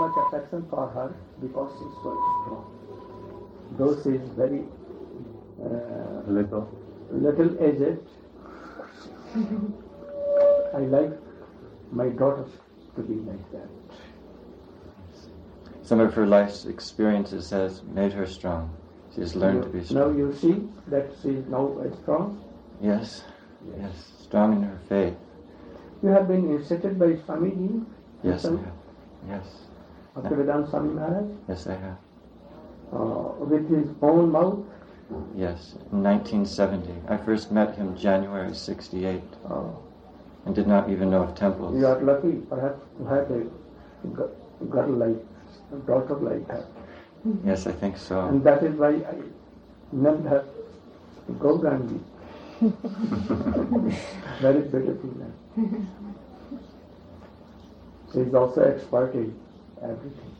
much affection for her because she's so strong. Though she is very little aged, I like my daughters to be like that. Some of her life's experiences has made her strong. She has learned to be strong. Now you see that she is now strong? Yes, strong in her faith. You have been initiated by Swamiji? Yes, I have. Yes. Bhaktivedanta Swami Maharaj? Yes, I have. With his own mouth? Yes, in 1970. I first met him January 68 and did not even know of temples. You are lucky, perhaps, to have a girl like, a daughter like her. Yes, I think so. And that is why I named her Gaurandi. Very beautiful name. She is also expert in everything.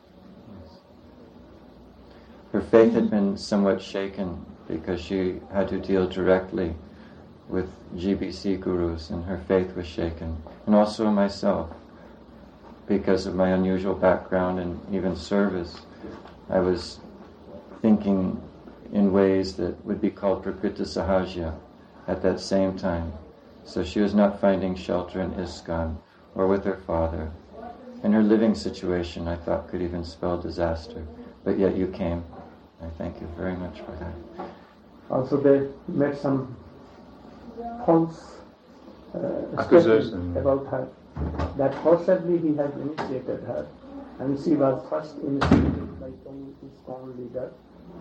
Her faith had been somewhat shaken because she had to deal directly with GBC gurus, and her faith was shaken. And also myself, because of my unusual background and even service, I was thinking in ways that would be called Prakriti Sahajya at that same time. So she was not finding shelter in ISKCON or with her father. And her living situation, I thought, could even spell disaster. But yet you came. I thank you very much for that. Also they made some false accusation about her. That possibly he had initiated her. And she was first initiated by some ISKCON leader.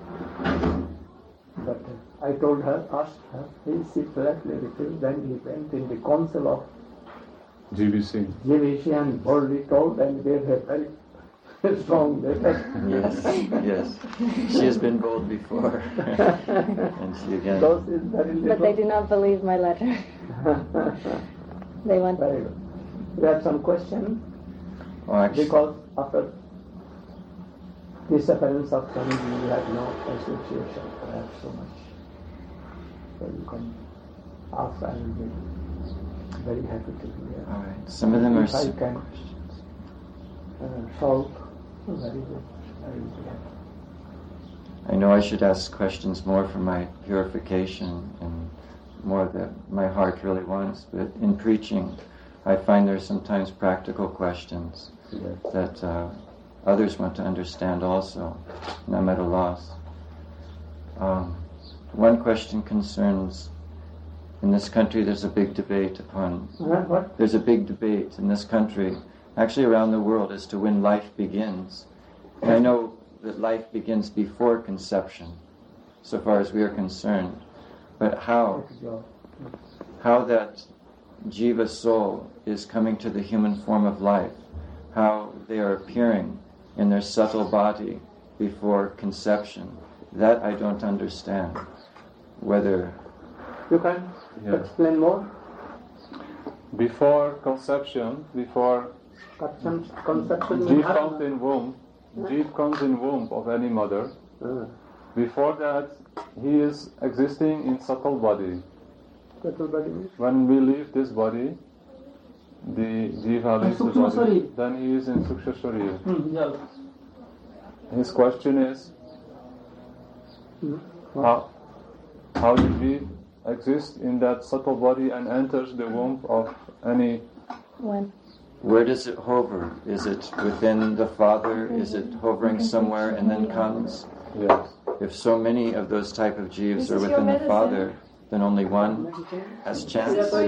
But I told her, asked her, she flatly refused. Then he went in the council of GBC and boldly told and gave her very strong letter. Yes. She has been bold before. And she again. But they do not believe my letter. They want. Very good. You have some question? Actually, because after disappearance of Swamiji, we had no association, perhaps so much. So you can ask, I will be very happy to hear. All right. Some of them are if I can questions. Solve, very good. I will be happy. I know I should ask questions more for my purification and more that my heart really wants, but in preaching, I find there are sometimes practical questions that others want to understand also, and I'm at a loss. One question concerns, in this country there's a big debate upon... What? There's a big debate in this country, actually around the world, as to when life begins. And I know that life begins before conception, so far as we are concerned. But how that jiva soul is coming to the human form of life, how they are appearing in their subtle body before conception, that I don't understand. Whether... You can explain more? Before conception, before Jeev comes in womb of any mother. Before that, he is existing in subtle body. When we leave this body, the Jiva leaves the body, then he is in Suksha Sharira. His question is, how did we exist in that subtle body and enters the womb of any... When? Where does it hover? Is it within the father? Is it hovering somewhere and then comes? Yes. If so many of those type of jivas are within the father, then only one has chance. For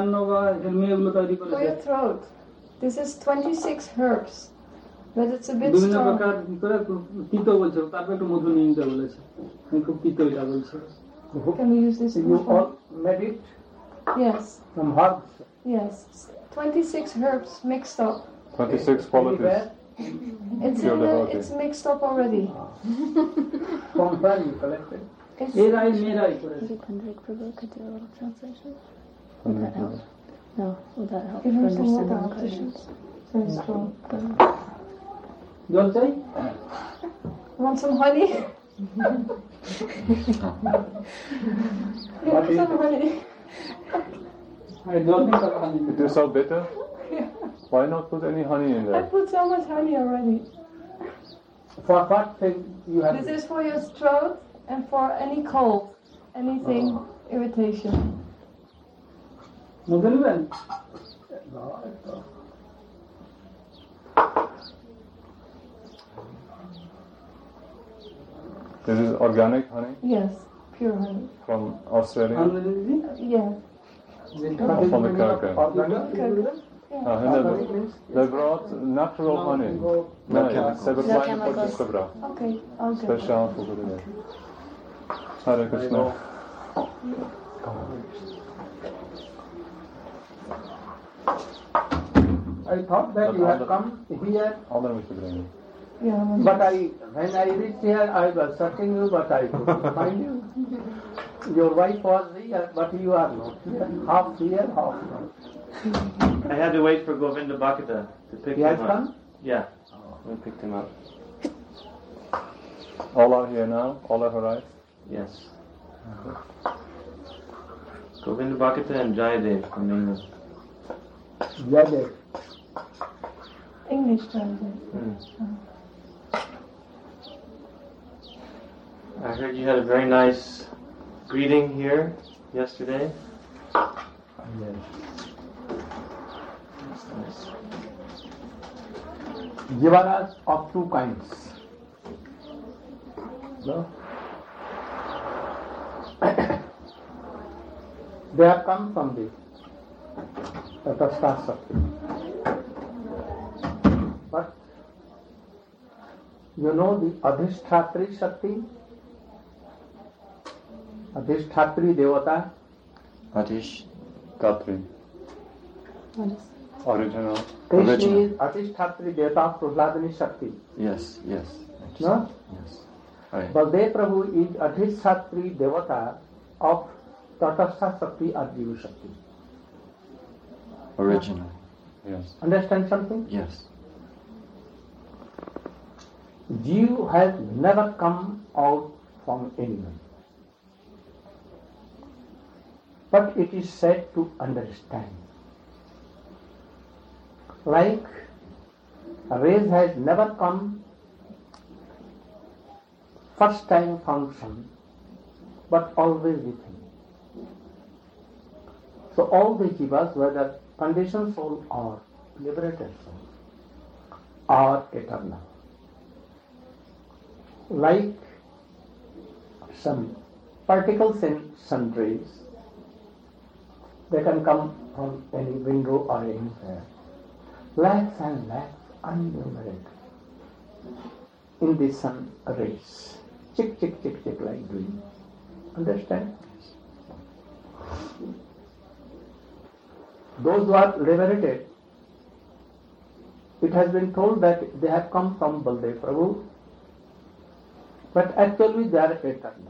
your throat. This is 26 herbs. But it's a bit strong. Can we use this? You all made it? Yes. From herbs? Yes. 26 herbs mixed up. 26 qualities. It's mixed up already. From where you collected? Could Pandrik Prabhu could do a little translation? Would that help? No, would that help for Give him some understanding water the questions? Very strong. Don't say? Want some honey? What is some honey. I don't think of honey. It is so bitter? Yeah. Why not put any honey in I there? put so much honey already. For what thing you have? This is for your throat and for any cold, anything, irritation. Mughal This is organic honey Yes, pure honey. from Australia. Yes. From the Kirker. Kirker. They brought natural honey. No chemicals. No chemicals. Okay, I'll get it. Special for Gurudev. Hare Krishna. I thought that you had come here, Alder moet je brengen. Yeah, but when I reached here, I was searching you, but I couldn't find you. Your wife was here, but you are not here. Half here, half not. I had to wait for Govinda Bhakata to pick He him has up. come? Yeah, we picked him up. All are here now? All have arrived? Yes. Govinda Bhakata and Jayadev from England. Yadev. English translation. I heard you had a very nice greeting here yesterday. Yes. That's nice. Jivaras of two kinds. No? They have come from the Tatastha Shakti. But you know the Adhishthatri Shakti? Adhishthatri Devata? Adish. Katri. Original. Krishna Original. is Adhishthatri Devata Prahladini Shakti. Yes, yes. No? Yes. Right. Baldev Prabhu is Adhishthatri Devata of Tatastha Shakti or Jiva Shakti. Original. Yes. Understand something? Yes. Jiva has never come out from anyone. But it is said to understand. Like a race has never come first time function, but always with him. So all the jivas, whether conditioned soul or liberated soul, are eternal. Like some particles in sun rays, they can come from any window or anywhere. Lakhs and lakhs, unnumerated, in the sun rays. Chick, chick, chick, chick, like doing. Understand? Those who are liberated, it has been told that they have come from Baldev Prabhu, but actually they are eternal.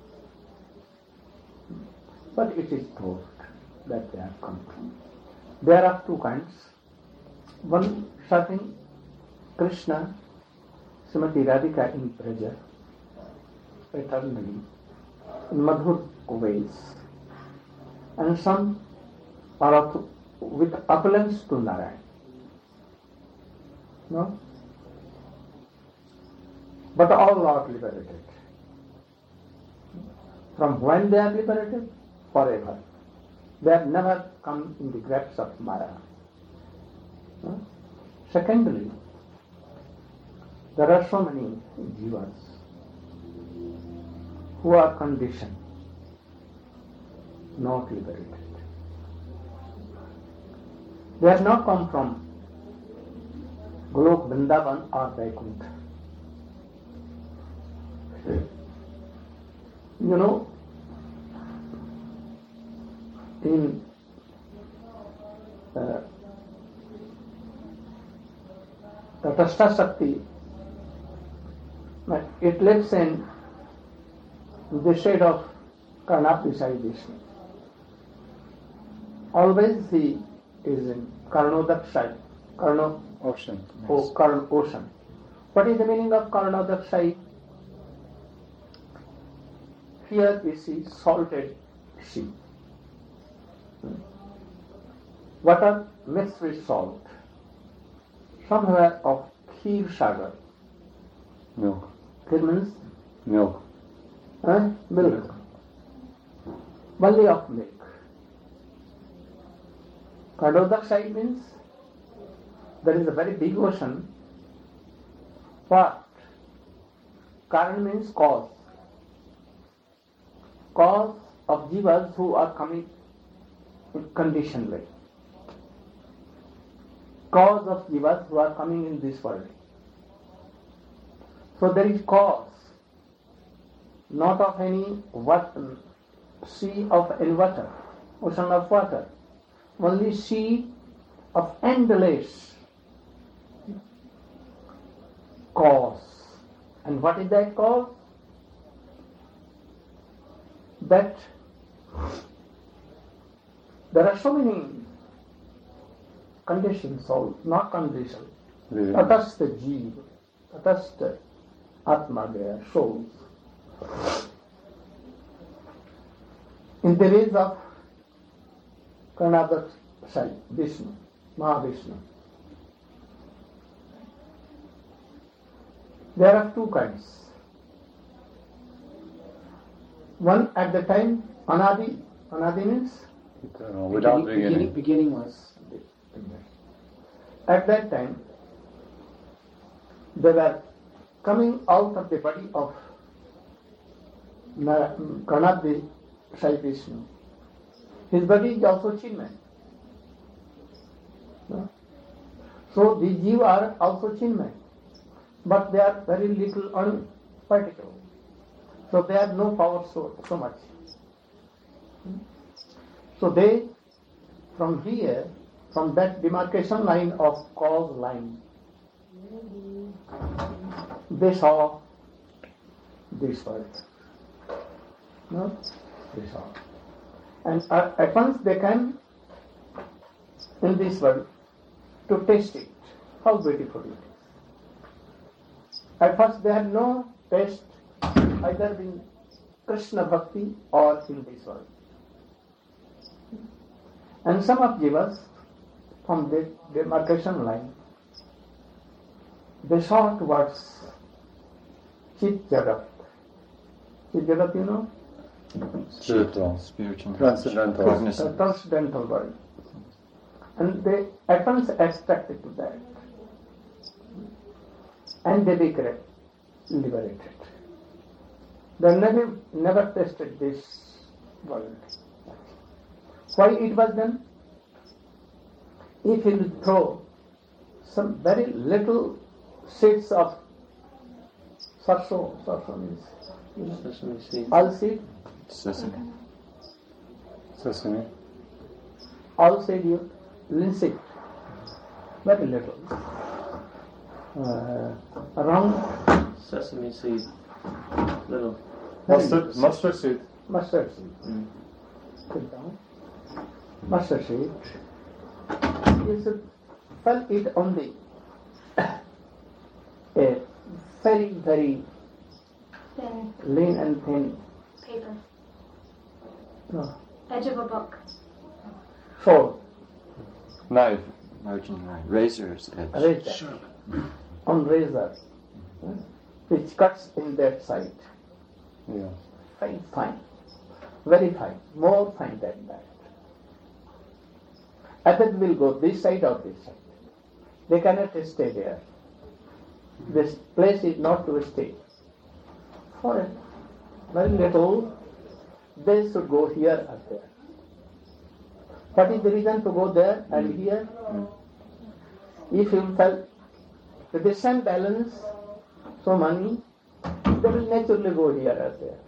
But it is told that they have come from. There are two kinds. One serving Krishna, Srimati Radhika in Braja, eternally, in Madhur ways, and some are with opulence to Narayan. No? But all are liberated. From when they are liberated? Forever. They have never come in the grasp of Maya. No? Secondly, there are so many jivas who are conditioned, not liberated. They have not come from Golok, Vrindavan or Vaikuntha. You know, in Tatastha Shakti, it lives in the shade of Karna beside Vishnu. Always he is in Karnodak side, Karno Ocean. Oh, Karn ocean. What is the meaning of Karnodak side? Here we see salted sea. Water mixed with salt. somewhere of Kheer Sagar. Milk. Kheer means Milk. milk. Valley of milk. Kadodak side means there is a very big ocean. What? Karan means cause. Cause of jivas who are coming conditionally. Cause of jivas who are coming in this world. So there is cause, not of any sea of any water, ocean of water, only sea of endless cause. And what is that cause? That there are so many conditions, so not conditions. Tatastha jeev, tatastha atma, their souls. In the rays of Karnadak side, Vishnu, Mahavishnu, there are two kinds. One at the time, Anadi. Anadi means without beginning. Beginning was at that time. They were coming out of the body of Karnadi Sai Vishnu. His body is also Chinmay. No? So the Jiva are also Chinmay, but they are very little unparticular. So they have no power so much. So they, from here, from that demarcation line of cause line, they saw this world. No? They saw. And at once they came in this world to taste it, how beautiful it is. At first they had no taste either in Krishna Bhakti or in this world. And some of jivas from the demarcation line, they saw towards Chit Jagat. Chit Jagat, you know? Spiritual. Transcendental. Transcendental world. And they at once attracted to that. And they became liberated. They never tasted this world. Why it was done? If you throw some very little seeds of sarso means all seed, Sesame. all seed you linseed, very little, around Sesame seed. Little. Mustard seed. Mustard seed. Put down. Mustard seed. You should fell it on the a very, very Thin lean and thin paper. no, Edge of a book. sword, Knife. Margin line. Razor's edge. razor, on razor, which cuts in that side. Yeah. Fine, fine, very fine, more fine than that. Others will go this side or this side. They cannot stay there. This place is not to stay. For a very little, they should go here or there. What is the reason to go there and here? If you felt with the same balance, so many, they will naturally go here or there.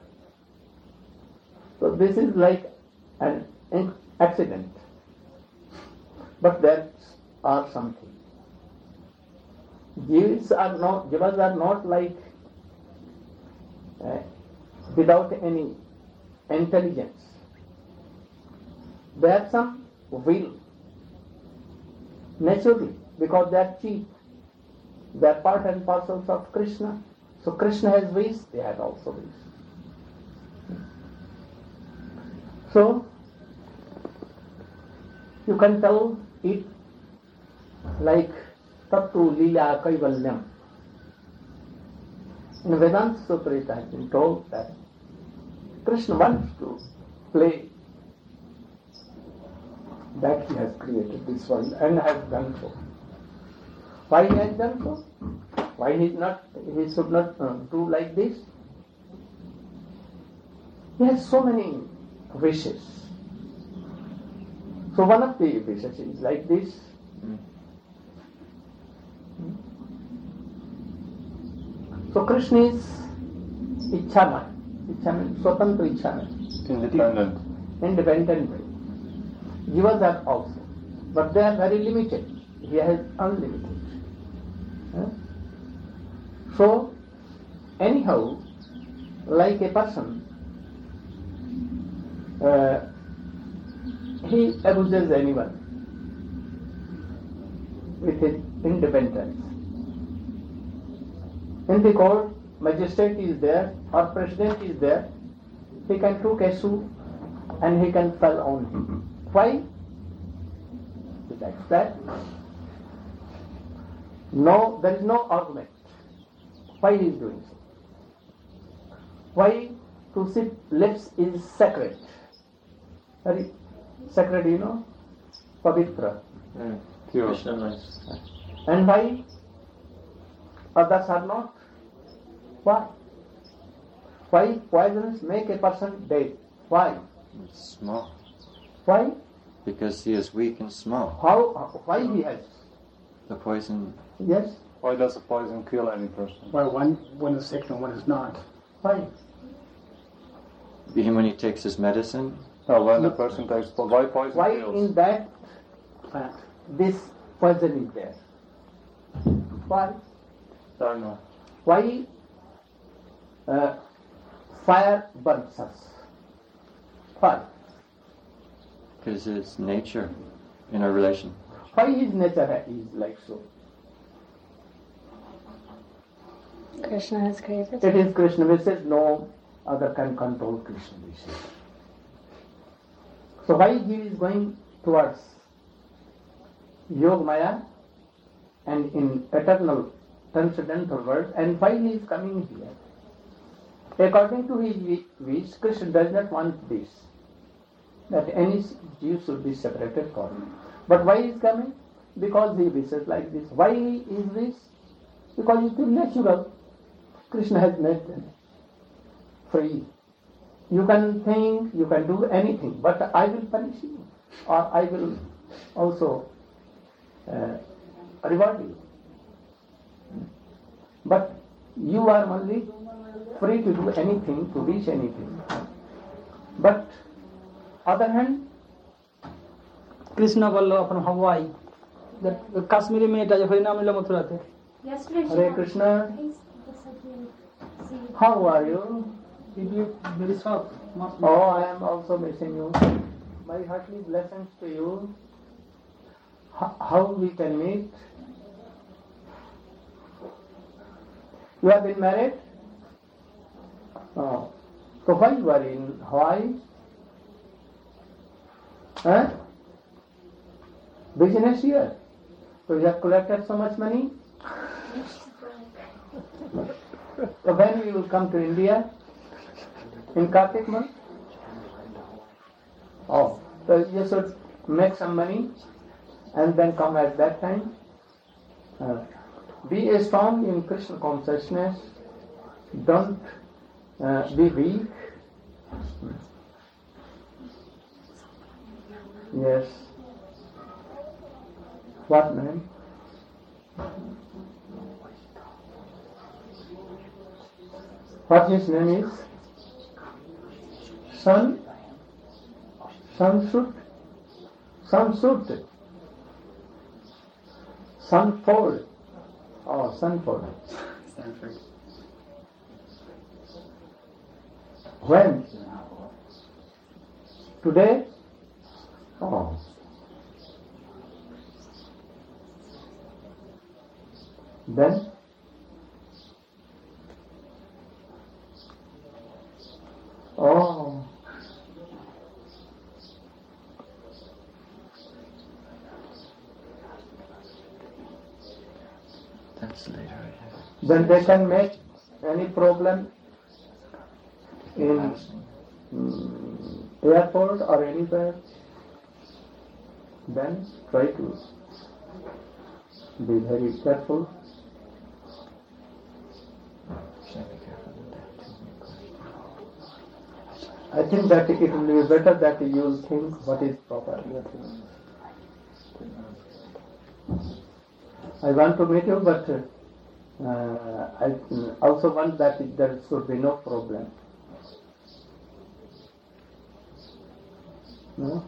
So this is like an accident. But there are something. Jivas are not like without any intelligence. They have some will, naturally, because they are cheap. They are part and parcels of Krishna. So Krishna has wish, they have also wish. So you can tell it like Tattu Lila Kaivalyam. In Vedanta Sutra it has been told that Krishna wants to play, that he has created this world and has done so. Why he has done so? Why he should not do like this? He has so many wishes. So one of the wishes is like this. So Krishna is Ichchama. Ichcha means Swatantra Ichcha. Independent way. Jivas are also. But they are very limited. He has unlimited. So, anyhow, like a person, he abuses anyone with his independence. In the court, magistrate is there or president is there, he can take a shoe and he can fell on him. Why? That's that. No, there is no argument. Why he is doing so? Why to sit lips is sacred? Very sacred, you know? Pavitra. Pure. And why others are not? Why? Why poisons make a person dead? Why? Small. Why? Because he is weak and small. How? Why he has? The poison. Yes. Why does a poison kill any person? Why one is sick and one is not? Why? Even when he takes his medicine. No, when the person takes why poison Why kills? in that Plant. this poison is there? Why? Don't know. Why fire burns us? Why? Because it's nature in our relation. Why his nature is like so? Krishna has created. It is Krishna wishes, no other can control Krishna wishes. So why he is going towards Yoga Maya and in eternal transcendental world, and why he is coming here? According to his wish, Krishna does not want this, that any Jew should be separated from him. But why he is coming? Because he wishes like this. Why is this? Because it is natural. Krishna has made them free. You can think, you can do anything, but I will punish you, or I will also reward you. But you are only free to do anything, to reach anything. But other hand, Krishna बोलो अपन हवाई कश्मीरी में এটা যে হরিনাম নিল মথুরাতে Yesterday, Hare Krishna, how are you? very soft Oh, I am also missing you. My heartly blessings to you. How we can meet? You have been married? Oh. So why you are in Hawaii? Huh? Business here. So you have collected so much money? So when you will come to India? In Kartik month? Oh, so you should make some money and then come at that time. Be strong in Krishna consciousness. Don't be weak. Yes. What name? What his name is? Sanford. Oh, Sanford. Stanford. When? Today? Oh. Then? Oh. That's later. Then they can make any problem in airport or anywhere. Then try to be very careful. I think that it will be better that you think what is proper. I want to meet you, but I also want that there should be no problem. No?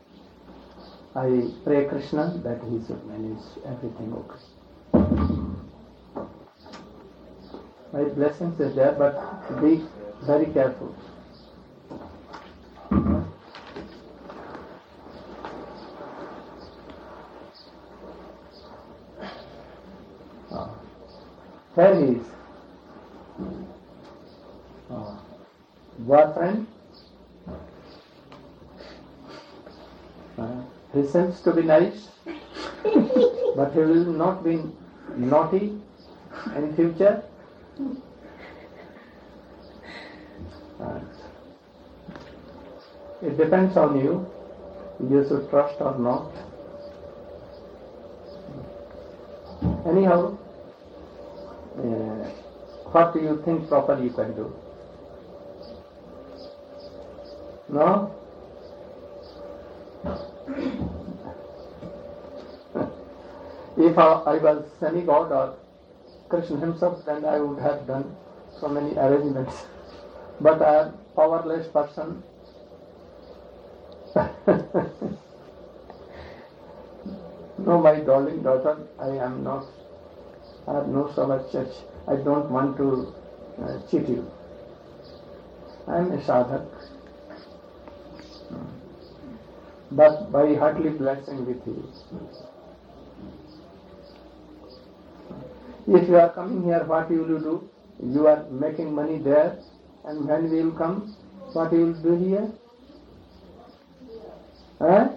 I pray Krishna that he should manage everything okay. My blessings are there, but be very careful. Here he is. Boyfriend. He seems to be nice, but he will not be naughty in future. It depends on you. You should trust or not. Anyhow, what do you think proper you can do? No? If I was semi-god or Krishna himself, then I would have done so many arrangements. But I am a powerless person. No, my darling daughter, I have no so much church. I don't want to cheat you. I am a sadhak. But by heartily blessing with you. If you are coming here, what you will do? You are making money there, and when we will come, what you will do here? Huh?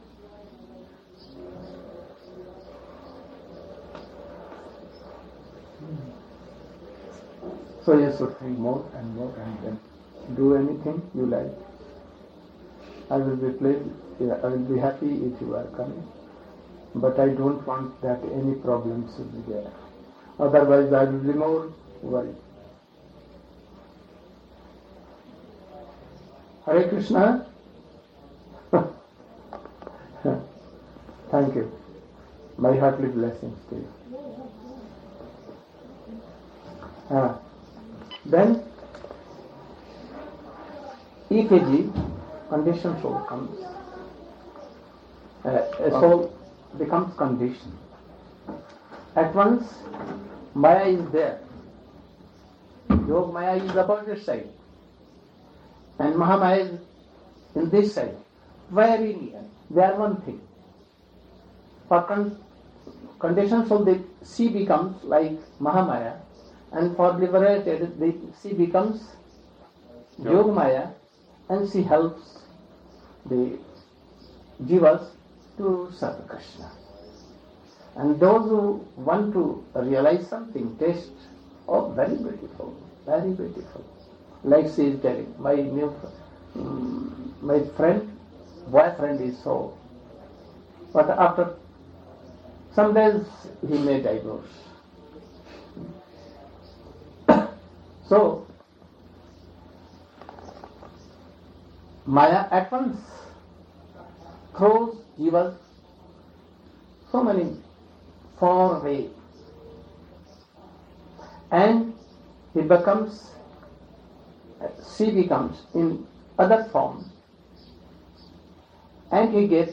So you should think more and more and then do anything you like. I will be pleased, I will be happy if you are coming. But I don't want that any problems should be there. Otherwise I will be more worried. Hare Krishna. Thank you. My heartly blessings to you. Then, if a conditioned soul comes, a soul becomes conditioned. At once, Maya is there. Yog Maya is opposite side. And Mahamaya is in this side. Very near. They are one thing. For conditioned soul, the sea becomes like Mahamaya. And for liberated, the she becomes Yogamaya, and she helps the jivas to serve Krishna. And those who want to realize something, taste, oh, very beautiful, very beautiful. Like she is telling, my boyfriend is so. But after some days, he may divorce. So, Maya at once throws jivas so many far away, and she becomes in other form, and he gets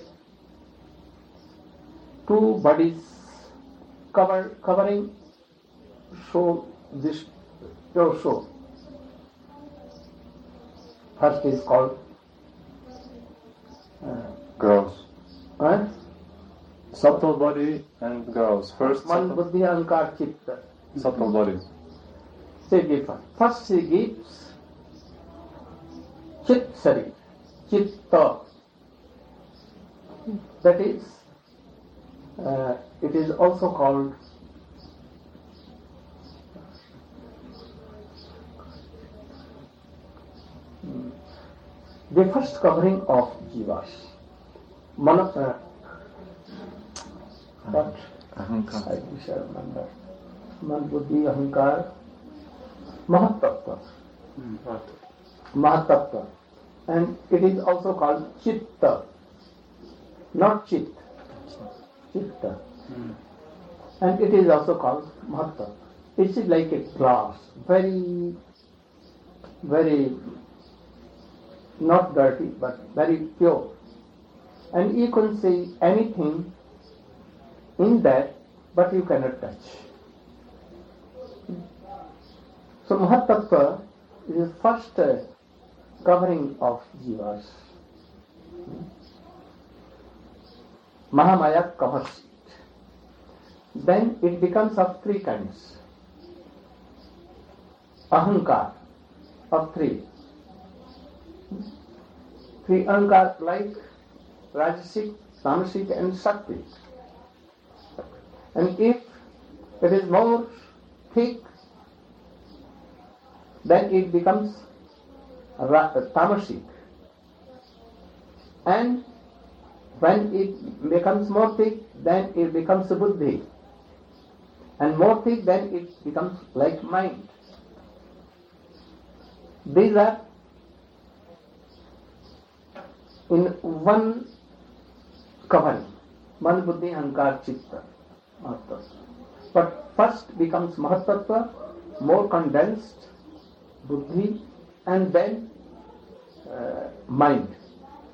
two bodies covering so this torso. First is called gross. Huh? Subtle body and gross. First one buddhi ahankar chitta. Subtle body. First she gives chit sari, chitta. That is, it is also called the first covering of jivas. What? Ahankar. I wish I remember. Man, buddhi, ahankar, mahatattva. Mahatattva. And it is also called chitta. Not chit. Chitta. And it is also called mahatattva. It is like a glass, very, very not dirty, but very pure. And you can see anything in that, but you cannot touch. So Mahatattva is the first covering of jivas. Mahamaya covers it. Then it becomes of three kinds. Ahankar of three. Three ahankar like Rajasic, Tamasic and Sattvic. And if it is more thick, then it becomes Tamasic. And when it becomes more thick, then it becomes Buddhi. And more thick, then it becomes like mind. These are in one covering. Man, Buddhi, Ahankar, Chitta. But first becomes Mahatattva, more condensed, Buddhi, and then mind.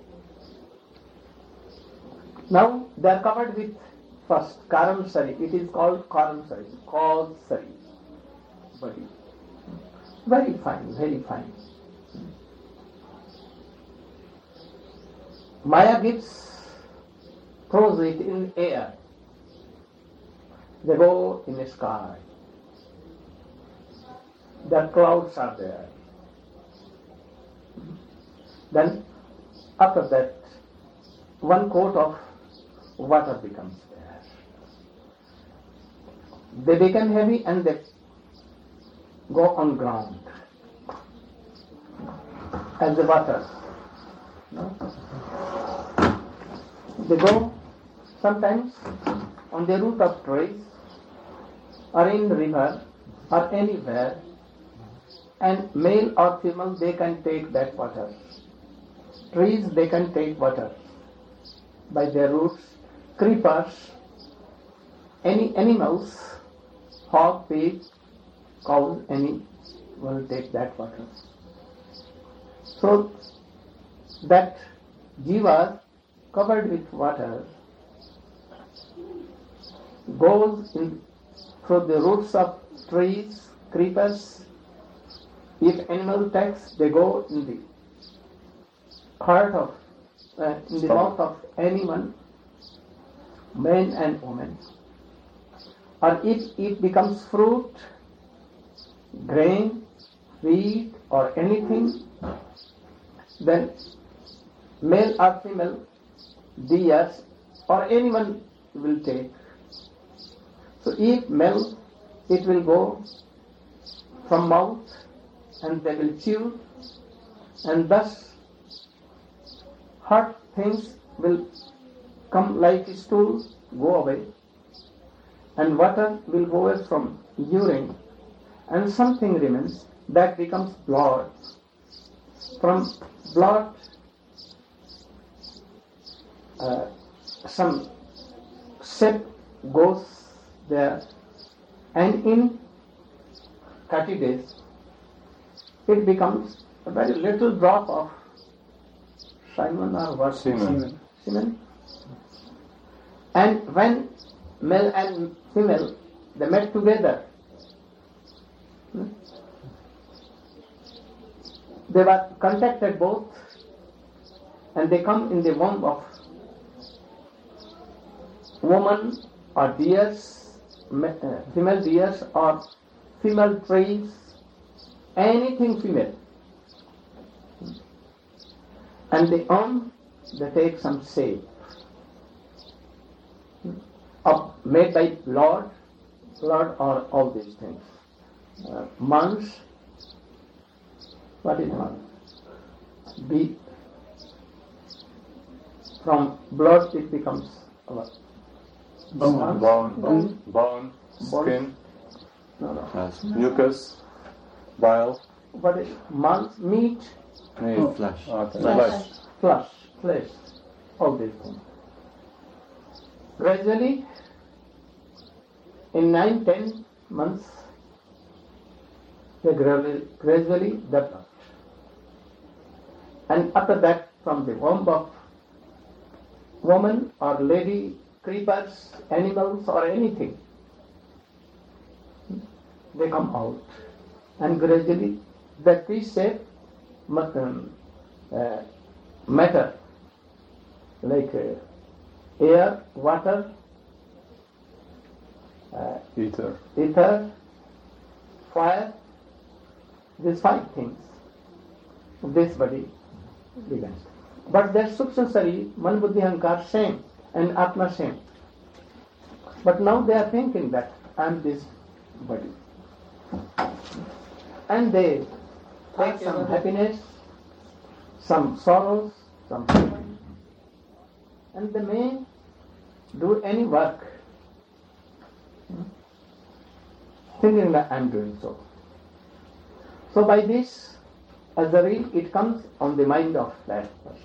Now they are covered with first Karam Sari. It is called Karam Sari, called Sari. Body. Very fine, very fine. Maya throws it in air. They go in the sky. The clouds are there. Then after that, one coat of water becomes there. They become heavy and they go on ground as the water. They go sometimes on the root of trees or in the river or anywhere, and male or female they can take that water. Trees they can take water by their roots. Creepers, any animals, hog, pig, cows, any will take that water. So that jiva covered with water goes in through the roots of trees, creepers. If animal takes, they go in the heart of, in the mouth of anyone, men and women. Or if it becomes fruit, grain, wheat or anything, then male or female, deers or anyone will take. So if male, it will go from mouth and they will chew, and thus hot things will come like a stool, go away, and water will go away from urine, and something remains that becomes blood. From blood, some shape goes there, and in 30 days it becomes a very little drop of semen or what? Semen. And when male and female they met together, they were contacted both, and they come in the womb of woman or deers, female deers or female trees, anything female. And they take some shape made by blood or all these things. Months, what is month? From blood it becomes what? Bone, skin, mucus, bile. What is meat? Flesh. Flesh, all these things. Gradually, in 9-10 months, they gradually developed. And after that, from the womb of woman or lady, creepers, animals or anything, they come out. And gradually, the tree-shaped matter, like air, water, ether, fire, these 5 things, this body begins. But their substantially, man, buddhi, ahankar same and atma same. But now they are thinking that I am this body. And they take some happiness, some sorrows, some pain, and they may do any work thinking that I am doing so. So by this, as a rule, it comes on the mind of that person.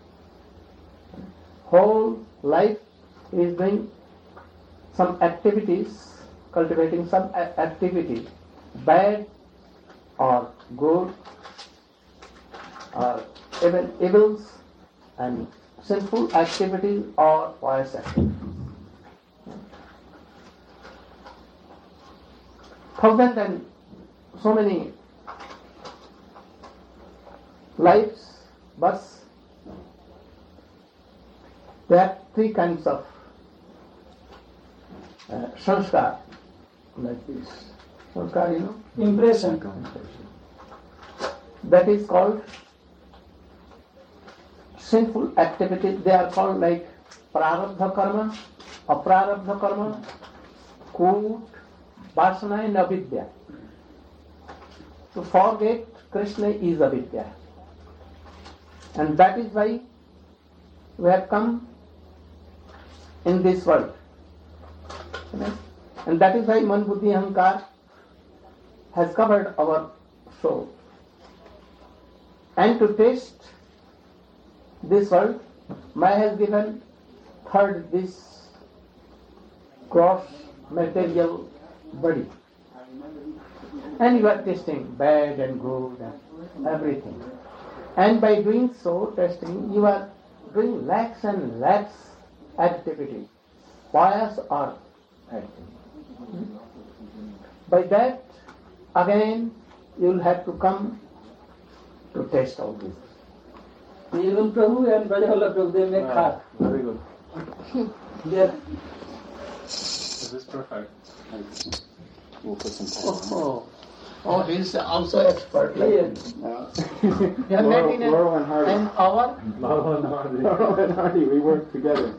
Whole life is doing some activities, cultivating some activity, bad or good, or even evils and sinful activities or pious activities. Thousand and so many lives, but there are 3 kinds of sanskar, like this. Sanskar, you know? Impression. That is called sinful activities. They are called like prarabdha karma, aprarabdha karma, kut, vasana and avidya. To forget Krishna is avidya. And that is why we have come in this world. And that is why man, buddhi, ahankar has covered our soul. And to taste this world, Maya has given third this gross material body. And you are tasting bad and good and everything. And by doing so, tasting, you are doing lakhs and lakhs activity, pious or activity. By that, again, you will have to come to taste all this. Even Prabhu and Brajavala Prabhu, they make heart. Very good. Yeah. This is perfect. Oh, he is also expert. Like yeah. Laurel and Hardy. And our? Laurel and Hardy, we work together.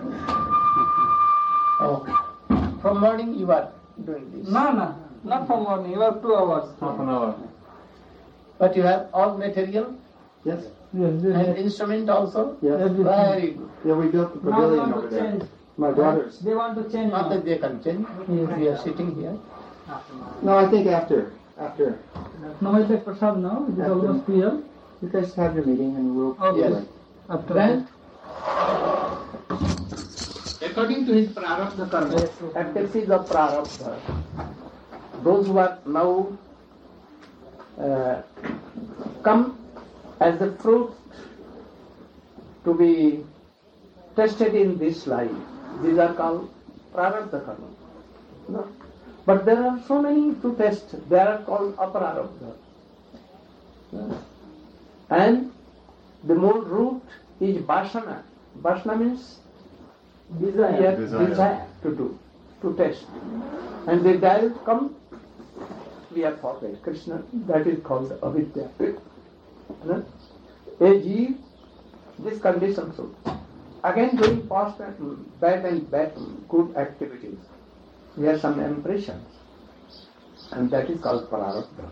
From morning you are doing this? No, not from morning. You have 2 hours. Half an hour. But you have all material? Yes. And instrument also? Yes. Very good. Yeah, we built the pavilion over there. My brothers. They want to change. Not that they can change. We are sitting here. No, I think after. No, I take prasad now. It is almost clear. You guys have your meeting and we'll... Okay. Yes. After Then, according to his prarabdha karma, activities of prarabdha, those who are now come as the fruit to be tested in this life, these are called prarabdha karma. No? But there are so many to test, they are called aprarabdha. And the more root is vasana. Vasana means desire to do, to test. And the desire come, we are forget Krishna, that is called avidya. A jeev, this condition should. Again doing past and bad good activities. We have some impressions. And that is called prarabdha.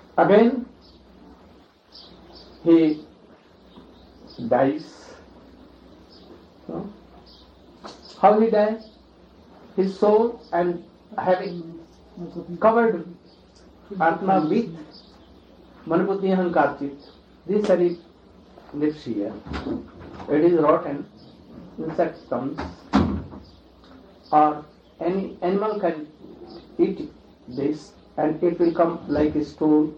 Again, he dies How he died? His soul and having covered Atma with Manabuddhi Ahankar Chit. This sharir lives here. It is rotten. Insect comes. Or any animal can eat this and it will come like a stone.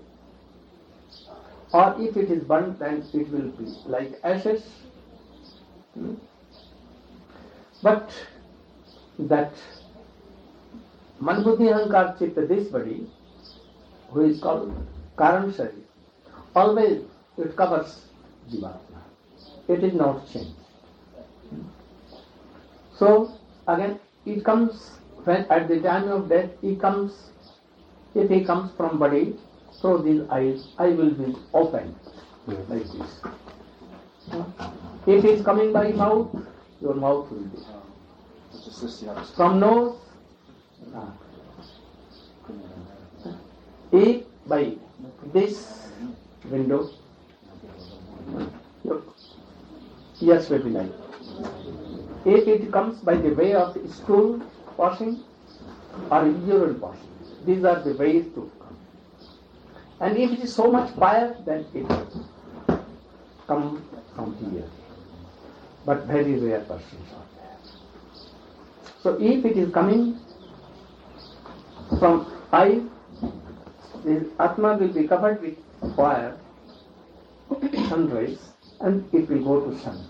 Or if it is burnt, then it will be like ashes. But that Manbuddhi Ahankar Chitta, this body, who is called Karan Sharir, always it covers Jivatma. It is not changed. So again, it comes when at the time of death, he comes. If he comes from body, through these eyes, I will be opened like this. If he is coming by mouth, your mouth will be. From nose, if by this window, your ears will be like. If it comes by the way of stool washing or urine washing, these are the ways to come. And if it is so much fire, then it will come from here. But very rare persons are there. So if it is coming from eye, the Atma will be covered with fire, sun rays, and it will go to sun.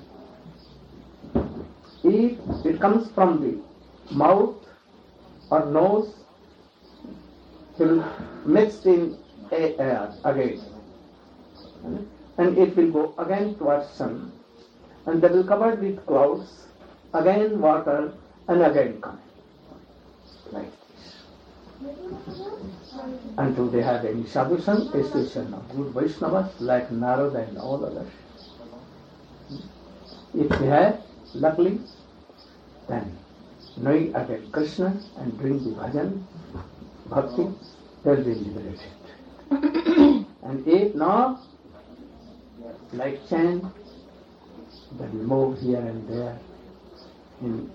If it comes from the mouth or nose, it will mix in air again, and it will go again towards sun, and they will cover with clouds, again water, and again coming, like this. Until they have any sadhushan, a station of good Vaishnavas like Narada and all others. If they have, luckily, then knowing again Krishna and doing the bhajan, bhakti, they will be liberated. And if not, like chant, they will move here and there. In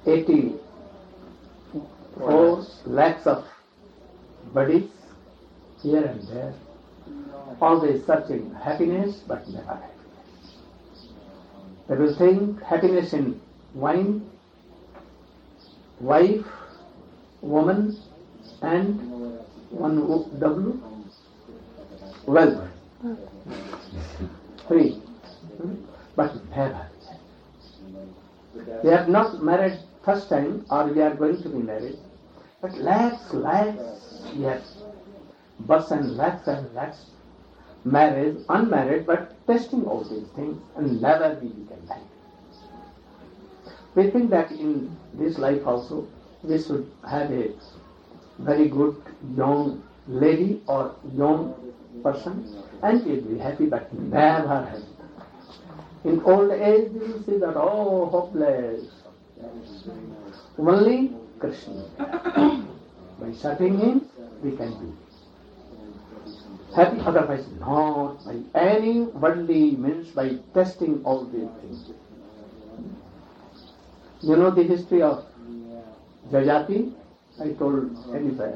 84 lakhs of bodies, here and there, always searching happiness, but never happiness. They will think happiness in wine, wife, woman, and one W, wealth. Three. But never. They are not married first time, or we are going to be married, but lakhs, yes, bus and lakhs, married, unmarried, but testing all these things, and never we become married. We think that in this life also, we should have a very good young lady or young person, and we will be happy, but never happy. In old age, we will see that, oh, hopeless. Only Krishna. By serving him, we can be happy, otherwise not by any worldly means, by testing all these things. You know the history of Jayati? I told anywhere.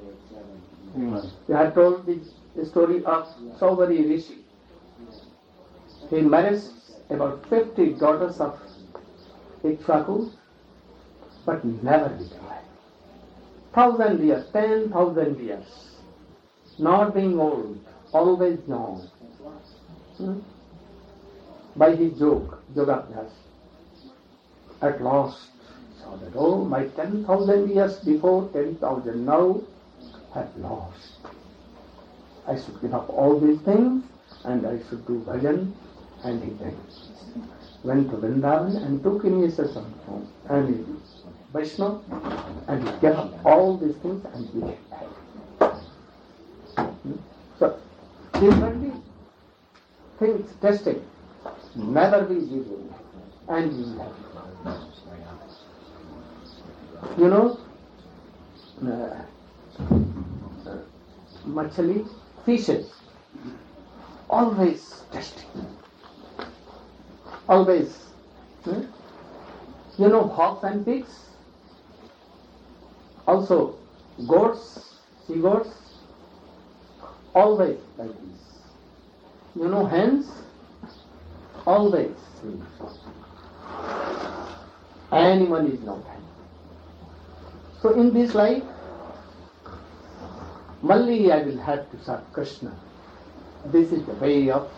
I told the story of Saubari Rishi. He married about 50 daughters of Ikshvaku, but never became married. 1,000 years, 10,000 years, not being old, always young. By his Yogavyas, at last saw that, oh, my 10,000 years before, 10,000 now, have lost. I should give up all these things, and I should do bhajan. And he went to Vrindavan and took initiation from any Vaishnava, and he gave up all these things and became happy. So, these only things testing, never be zero, and you will have. You know, machali, fishes, always testing. Always. You know hogs and pigs? Also goats, she goats, always like this. You know hens? Always. Animal is not hen. So in this life, only I will have to serve Krishna. This is the way of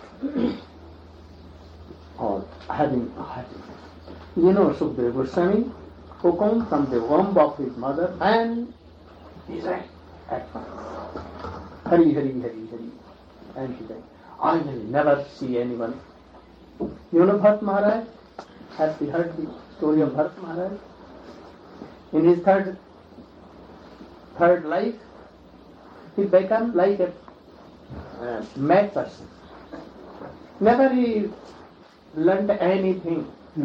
or having happiness. You know Sukadeva Goswami, who comes from the womb of his mother and he died at once. Hari, Hari, Hari, Hari. And he died. I will never see anyone. You know Bharat Maharaj? Have you heard the story of Bharat Maharaj? In his third life, he became like a mad person. Never he learned anything.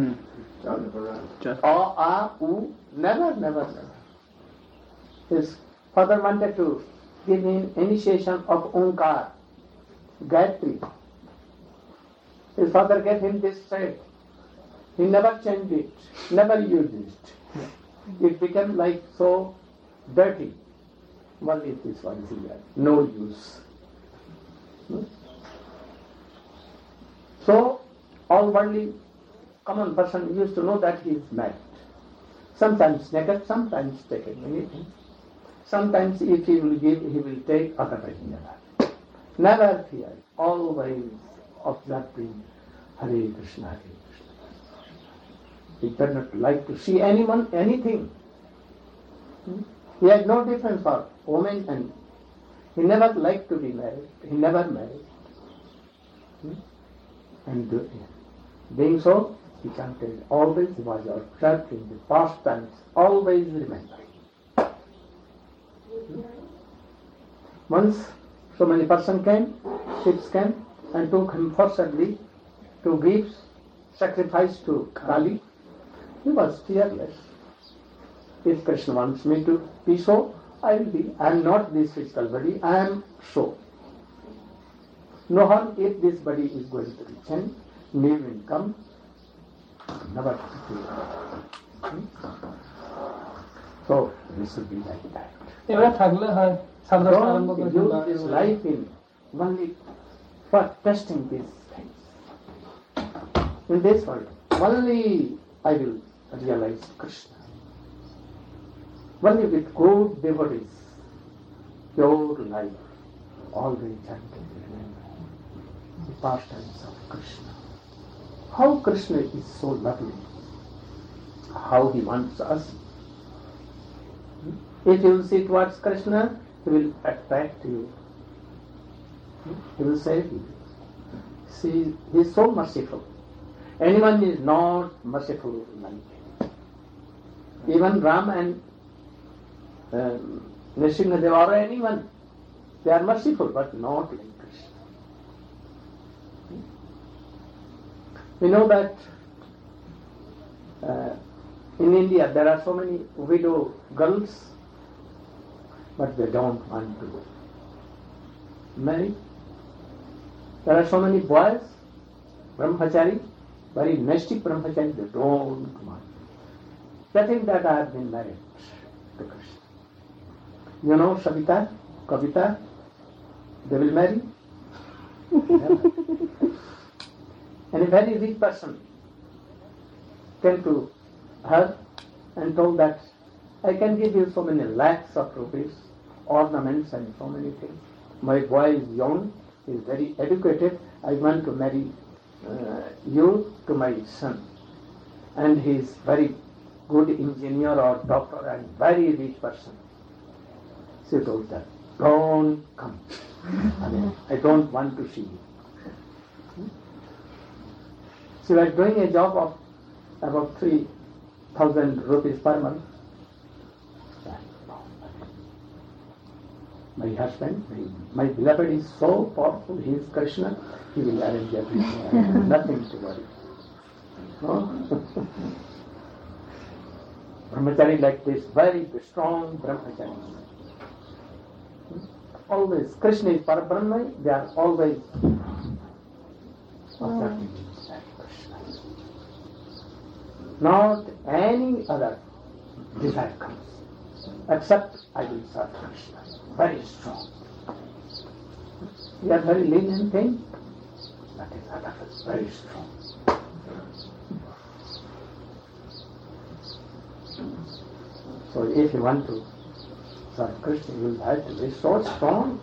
Never. His father wanted to give him initiation of Omkar, Gayatri. His father gave him this straight. He never changed it, never used it. It became like so dirty. Only this one is here, no use. So, all worldly common person used to know that he is mad. Sometimes naked, sometimes taking anything. Sometimes if he will give, he will take, otherwise never. Never fear, always observing Hare Krishna, Hare Krishna. He did not like to see anyone, anything. He had no difference for women and he never liked to be married. He never married. And being so, he chanted always, he was observed in the past times, always remembering. Once so many persons came, ships came and took him forcibly to give sacrifice to Kali. He was fearless. If Krishna wants me to be so, I will be. I am not this physical body, I am so. No harm if this body is going to be changed, new income, never to feel. So this should be like that. Don't use this life in only for testing these things. In this world, only I will realize Krishna. Only with good devotees, pure life, always chanting, remembering the pastimes of Krishna. How Krishna is so lovely, how he wants us. If you will see towards Krishna, he will attract you. He will save you. See, he is so merciful. Anyone is not merciful like him. Even Ram and Nrsimhadev or anyone, they are merciful, but not like Krishna. We know that in India there are so many widow girls, but they don't want to marry. There are so many boys, brahmachari, very nasty brahmachari, they don't want. They think that I have been married to Krishna. You know Savita, Kavita, they will marry. And a very rich person came to her and told that I can give you so many lakhs of rupees, ornaments and so many things. My boy is young, he is very educated, I want to marry you to my son. And he is very good engineer or doctor and very rich person. She told that, don't come. I don't want to see you. She was doing a job of about 3,000 rupees per month. My husband, my beloved is so powerful, he is Krishna, he will arrange everything, nothing to worry. No? Brahmachari like this, very strong brahmachari. Always, Krishna is Parabrahma, they are always observing Krishna. not any other desire comes, except I will serve Krishna. Very strong. We are very lenient thing, that is otherwise very strong. So if you want to serve Krishna, you have to be so strong.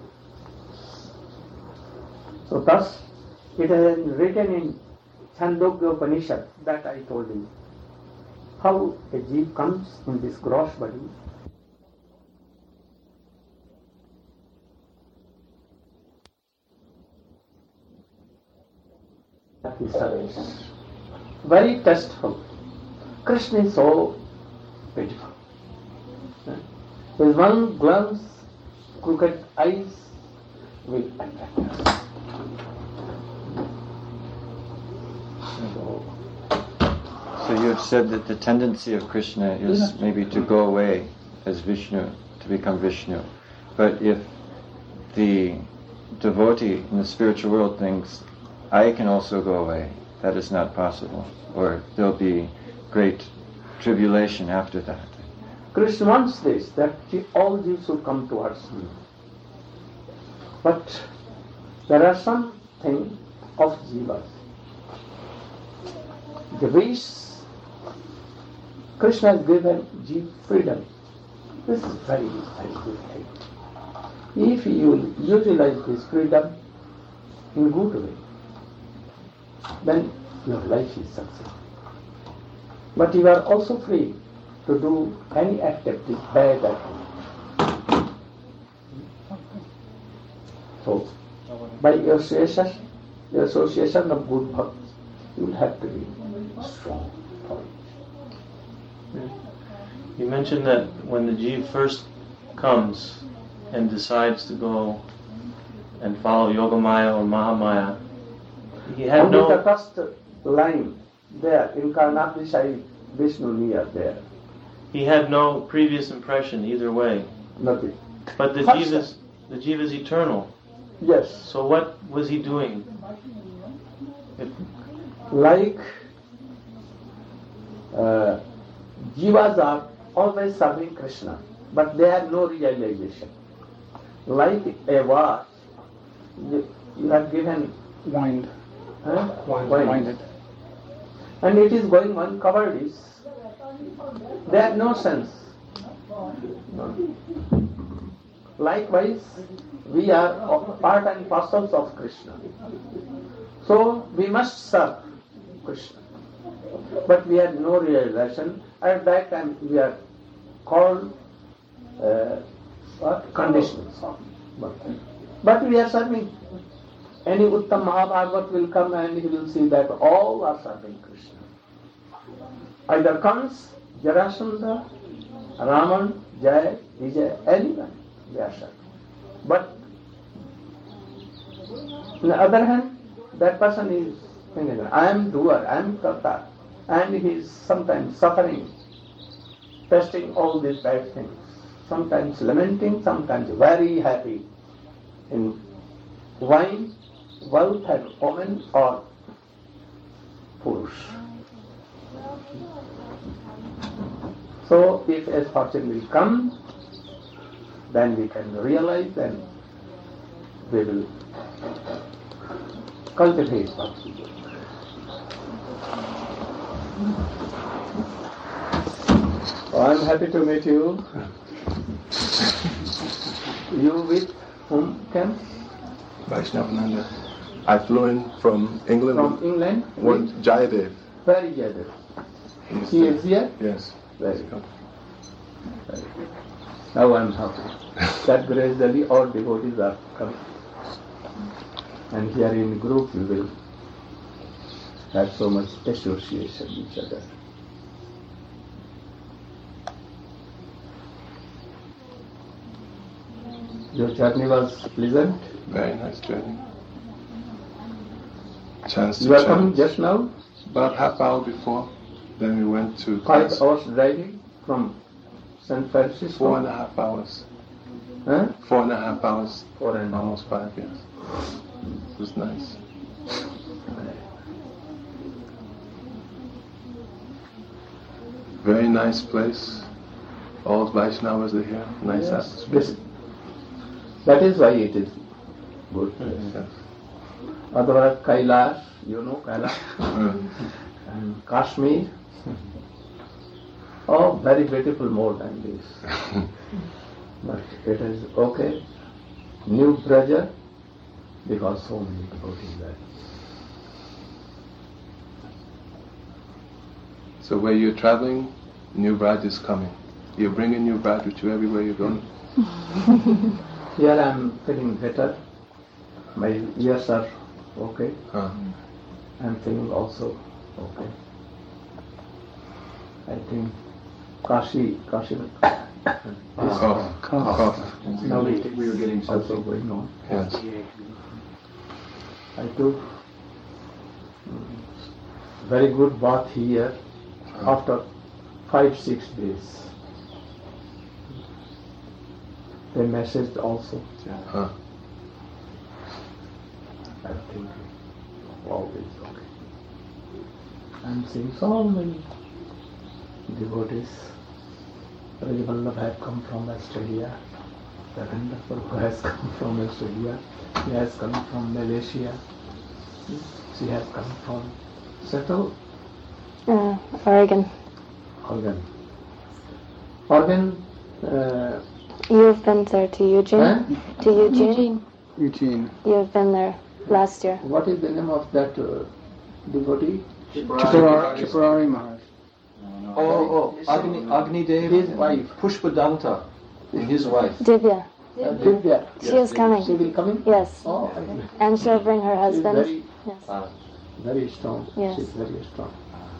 So thus, it is written in Chandogya Upanishad that I told you, how a jeev comes in this gross body. That is service. Very tasteful. Krishna is so beautiful. With one glance, crooked eyes will attract us. So you have said that the tendency of Krishna is maybe to go away as Vishnu, to become Vishnu. But if the devotee in the spiritual world thinks, I can also go away, that is not possible, or there'll be great tribulation after that. Krishna wants this, that all Jews should come towards me. But there are some things of jivas. The wish, Krishna has given jiva freedom. This is very, very good thing. If you utilize this freedom in good way, then your life is successful. But you are also free to do any activity, bad activity. So, by your association of good bhakti, you will have to be strong for it. You mentioned that when the jiva first comes and decides to go and follow Yogamaya or Mahamaya, he had only no... the first line there, in Karnataka Vishnu near there. He had no previous impression either way. Nothing. But the jiva is eternal. Yes. So what was he doing? Like jivas are always serving Krishna, but they have no realization. Like a watch, you have given Wind. winded. And it is going on covered is. They have no sense. No. Likewise, we are part and parcels of Krishna. So we must serve Krishna. But we have no realization. At that time we are called conditions. But we are serving. Any Uttam Mahabhagat will come and he will see that all are serving Krishna. Either comes Jarasandha, Raman, Jai, Vijay, anyone, they are serving. But on the other hand, that person is thinking, I am doer, I am karta, and he is sometimes suffering, tasting all these bad things, sometimes lamenting, sometimes very happy in wine, wealth and woman or purush. So if a fortune will come, then we can realize and we will cultivate bhakti. Oh, I am happy to meet you. You with whom came? Vaishnavananda. I flew in from England. From England? One Jayadev. Very Jayadev. He is here? Yes. Very good. Very good. Now I am happy that gradually all devotees are coming. And here in group we will have so much association with each other. Your journey was pleasant? Very nice journey. Chance to You are coming just now? About half hour before. Then we went to 5 hours driving from San Francisco? 4.5 hours. Huh? 4.5 hours. 4.5. Almost 5, yes. It was nice. Very nice place. All Vaishnavas are here. Nice atmosphere. That is why it is good place. Yes. Otherwise, Kailash, you know Kailash, and Kashmir. Oh, very beautiful more than this. But it is okay. New Braja, because so many devotees there. So where you're traveling, New Braj is coming. You're bringing New Braj with you everywhere you're going. Here I am feeling better. My ears are okay. I'm feeling also okay. I think Kashi. Cough. Now we were getting also going on. Yes. I took very good bath here after 5-6 days. They messaged also. I think always okay. I'm seeing so many devotees. Raja Vallabh has come from Australia. Ravindra Prabhu has come from Australia. He has come from Malaysia. She has come from Seattle. Oregon. Oregon. You've been there to Eugene? To Eugene? Eugene. You've been there last year. What is the name of that devotee? Tripurari Maharaj. Agni Dev, his wife. Pushpadanta, his wife. Divya. Divya. She is coming. She will come in? Yes. Oh, and she'll bring her husband. Very, yes. Very strong. Yes. She's very strong.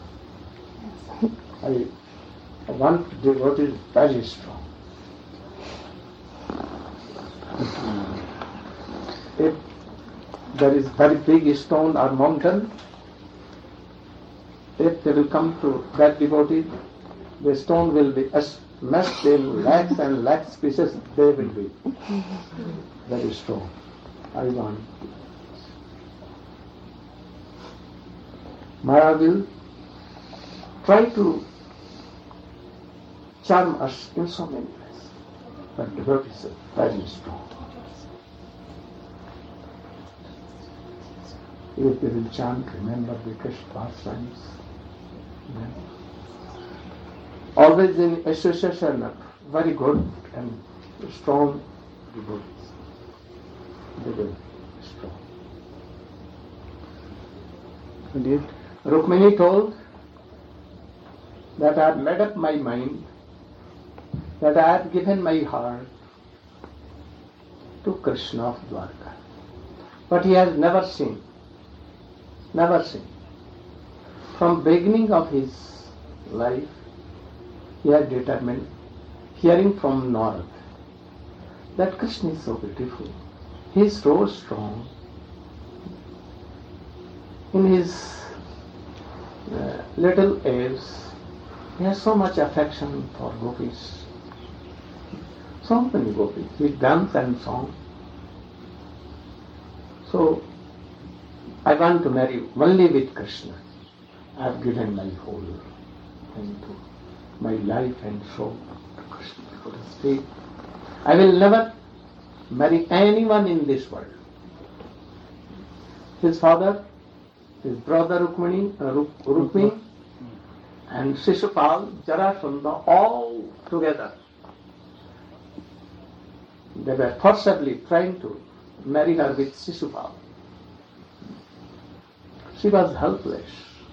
I want devotee very strong. If there is very big stone or mountain, if they will come to that devotee, the stone will be smashed in lakhs and lakhs pieces. They will be very strong. I want. Maya will try to charm us in so many ways, but devotees are very strong. If they will chant, remember the Krishna pastimes. Always in association of very good and strong devotees. They will be strong. Indeed. Rukmini told that I had made up my mind, that I had given my heart to Krishna of Dwarka. But he has never seen. Never seen. From beginning of his life, he had determined, hearing from Narad, that Krishna is so beautiful. He is so strong. In his little age, he has so much affection for gopis. So many gopis. He dance and song. So, I want to marry only with Krishna. I have given my whole thing to my life and soul to Krishna, so to speak. I will never marry anyone in this world. His father, his brother Rukmini, and Shishupal, Jarasandha, all together. They were forcibly trying to marry her with Shishupal. She was helpless.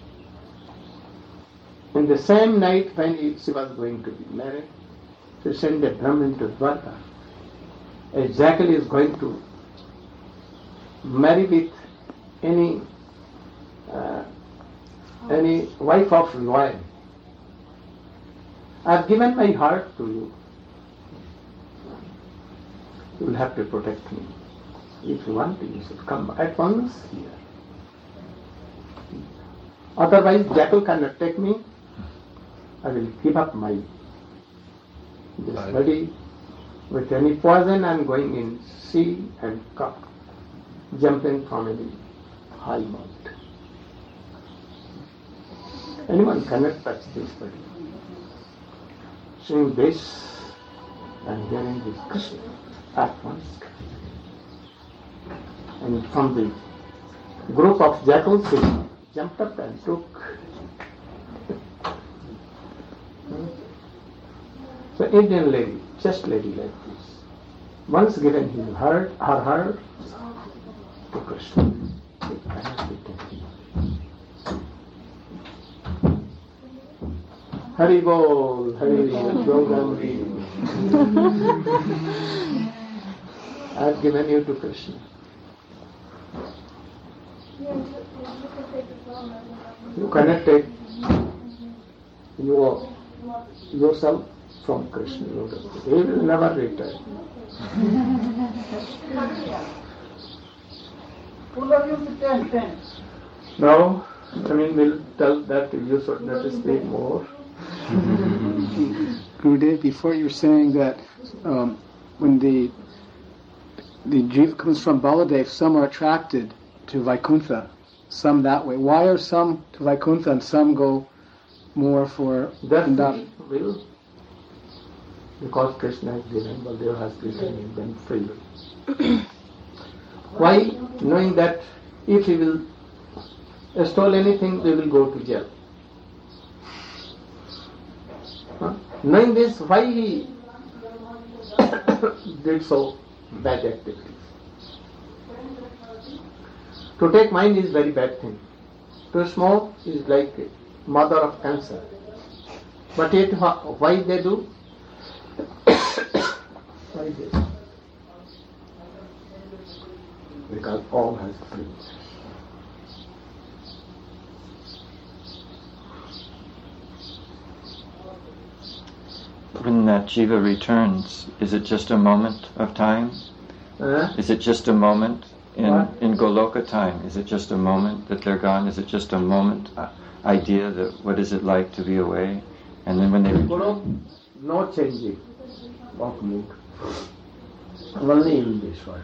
In the same night when she was going to be married, she sent a Brahmin to Dwarka. A jackal is going to marry with any wife of lion. I have given my heart to you. You will have to protect me. If you want to, you should come at once here. Otherwise, jackal cannot take me. I will give up my this body. With any poison, I am going in sea and jumping from a high mountain. Anyone cannot touch this body. watching this and hearing this Krishna at once. And from the group of jackals, he jumped up and took. So Indian lady, just lady like this, once given his heart, her heart to Krishna, it cannot be taken. Hari Bol, Hari Gaugamri. I have given you to Krishna. You cannot take yourself from Krishna. He will never return. Now, will tell that you should not speak more. Gurudev, before you were saying that when the jiva comes from Baladev, some are attracted to Vaikuntha, some that way. Why are some to Vaikuntha and some go more for Vrindavan? Will, because Krishna has given, Baladev has given them freely. Why? Knowing that if he will stole anything, they will go to jail. Knowing this, why he did so bad activities. To take mind is very bad thing. To smoke is like mother of cancer. But yet, why they do? Why they do? Because all has free. When that jiva returns, is it just a moment of time? Is it just a moment in Goloka time? Is it just a moment that they're gone? Is it just a moment idea that what is it like to be away? And then when they return? No changing of mood. Only in this world.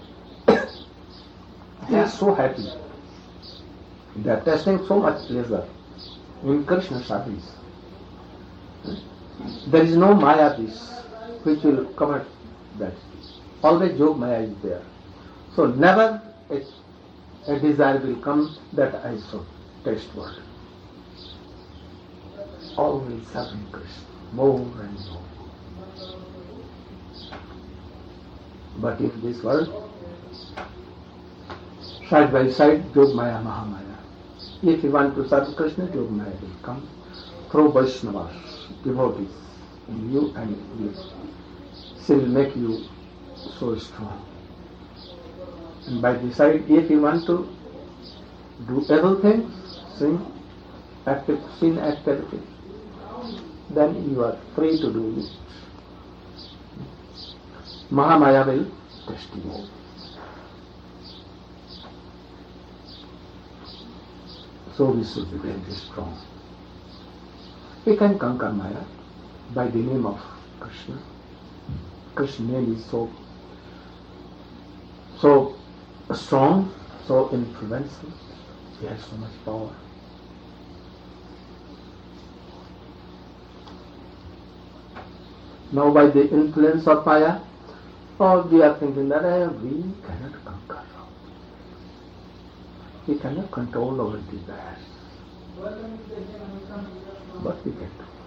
They are so happy. They are tasting so much pleasure in Krishna service. There is no Maya this which will come at that. Always Yog Maya is there. So never a desire will come that I should taste world. Always serving Krishna, more and more. But in this world, side by side, Yog Maya, Mahamaya. If you want to serve Krishna, Yog Maya will come through Vaishnavas, devotees in you and you. She will make you so strong. And by the side, if you want to do evil things, sin activity, then you are free to do it. Mahamaya will test you. So we should be very strong. We can conquer Maya by the name of Krishna. Krishna's name is so strong, so influential. He has so much power. Now by the influence of Maya, we are thinking that we cannot conquer. We cannot control our desires. But we can do.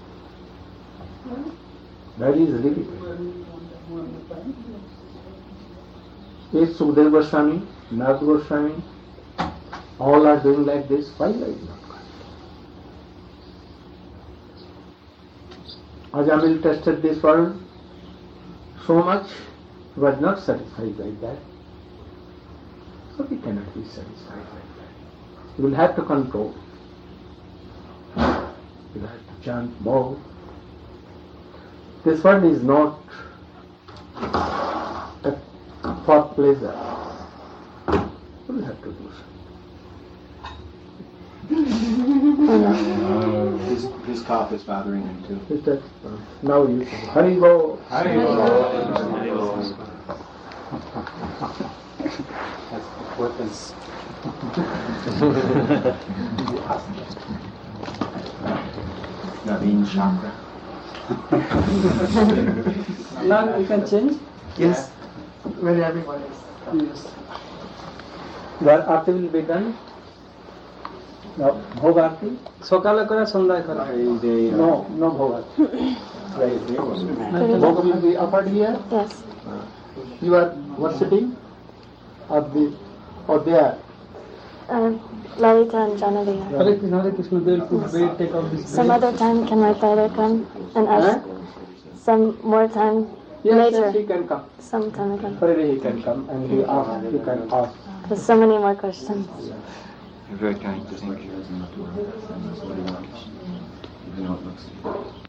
Very easily we can. If Sukadeva Goswami, Narada Goswami, all are doing like this, why I not going? Ajamil tested this world so much, he was not satisfied like that. So we cannot be satisfied like that. We will have to control. We will have to chant more. This world is not for pleasure. We will have to do so. His cough is bothering him too. Now you say, Hari Bol. Hari Bol. What is Naveen Chakra? Now you can change? Yes. When everyone is. Yes. The arti will be done. No, Bhog Arti? Sokala kara, Sandhya kara. No Bhog Arti. Bhog will be offered here? Yes. You are worshipping? Or there? Lalita and Janavi. Hare Krishna, they will take out this. Some other time can my father come and ask? Some more time later? Yes, he can come. Some time again. Friday he can come and he can ask. There's so many more questions. You're very kind. Thank you.